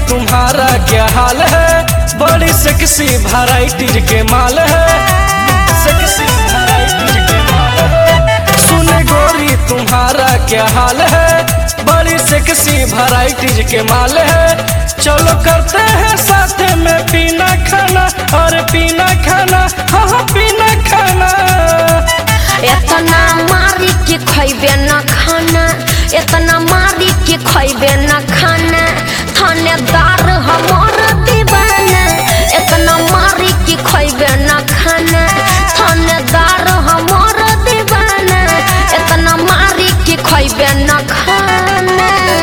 तुम्हारा क्या हाल है, बड़ी सेक्सी वैराइटीज के माल है, सेक्सी वैराइटीज के माल है। सुने गोरी तुम्हारा क्या हाल है, बड़ी सेक्सी वैराइटीज के माल है। चलो करते हैं साथ में पीना खाना, और पीना खाना, हाँ पीना खाना। इतना मारी के खैबे न खाना, इतना मारी के खैबे न खाना, थानेदार हमार दीवाना। इतना मारी के खैबे न खाना, थानेदार हमार दीवाना। इतना मारी के खैबे न खाना।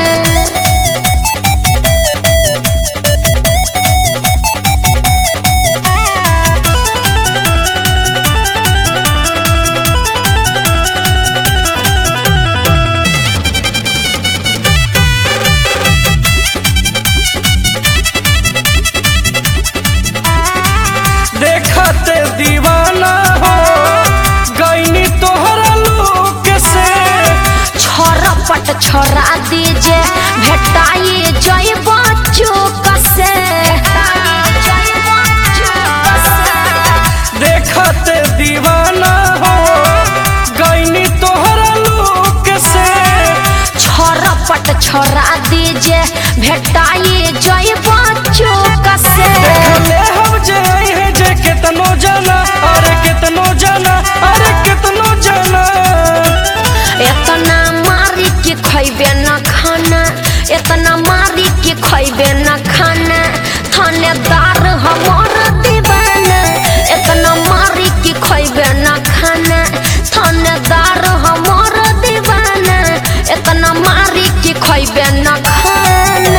देखते दीवाना हो गईनी तोहरा लोक से। छोरपट छोरा दीजे भेटाई जय बच्चों कसे। देखते दीवाना हो गईनी तोहरा लोक से। छोरपट छोरा दीजे भेटाई जय बच्चों कसे। देखले हम जाई है जे कितनो जाना, अरे कितनो जाना, अरे कितनो जाना। इतना मारी के खैबे न खाना, इतना मारी के खैबे न खाना, थानेदार हमार दीवाना। इतना मारी के खैबे न खाना, थानेदार हमार दीवाना। इतना मारी के खैबे न खाना।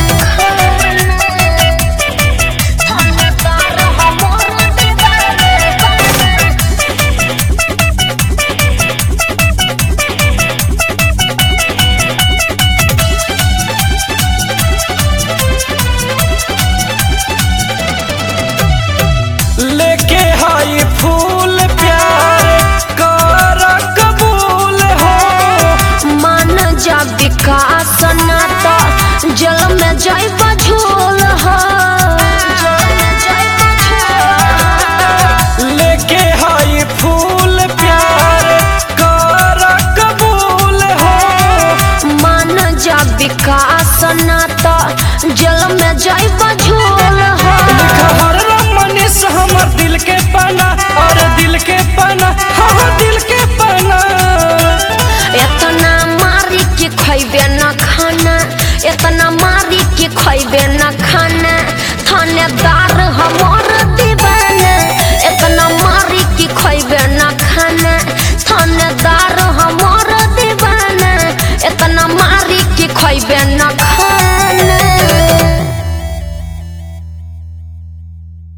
लेके हाई फूल प्यार कर कबूल हो। मान जा विकास ना तो जल में जाइब झोल हो। लेके हाई फूल प्यार कर कबूल हो। मान जा विकास ना तो जल में जाइब झोल हो। हर मनीष हमर दिल के पाना, और दिल के पाना, हाँ दिल के पाना। इतना मारी के खैबे न खाना, इतना मारी के खैबे